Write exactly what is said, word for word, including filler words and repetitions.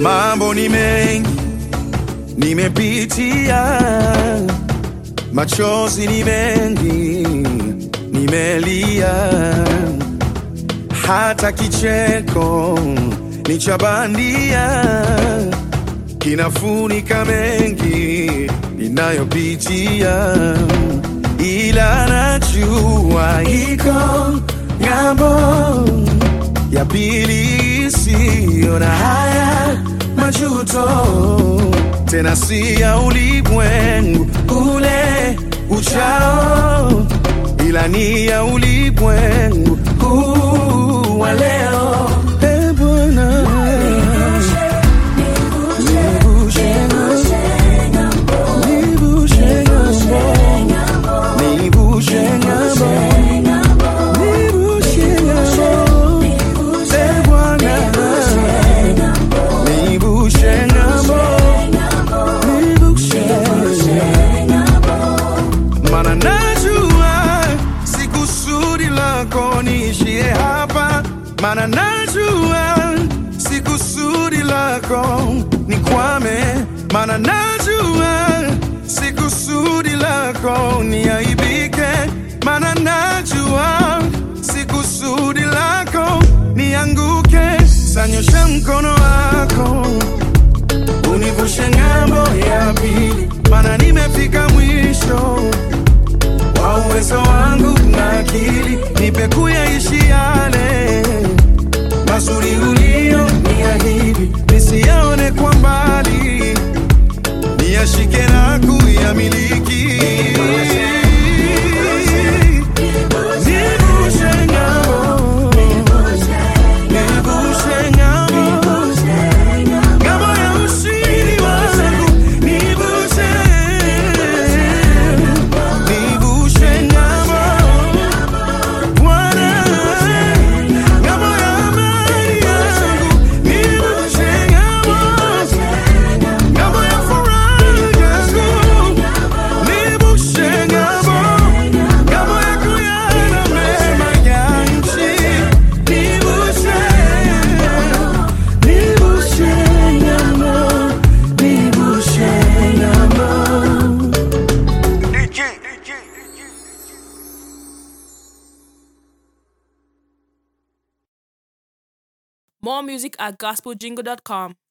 Mambo ni mengi nimepitia, machozi ni mengi nimelia, hata kicheko ni cha bandia kinafunika mengi ninayopitia, ila najua iko ng'ambo ya pili isiyo na haya majuto, tena si ya ulimwengu ule uchao, ila ni ya ulimwengu huu wa leo. Ee Bwana, nivushe ng'ambo, nivushe ng'ambo, nivushe ng'ambo. Mana najua si kusudi lako niishie hapa, mana najua si kusudi lako nikwame, mana najua si kusudi lako niaibike, mana najua si kusudi lako nianguke. Sanyosha mkono wako univushe ng'ambo ya pili, mana nimefika mwisho wa uwezo wangu na akili. Nipe kuyaishi yale mazuri ulio niahidi, nisiyaone kwa mbali, niyashike na kuyamiliki. More music at gospel jingle dot com.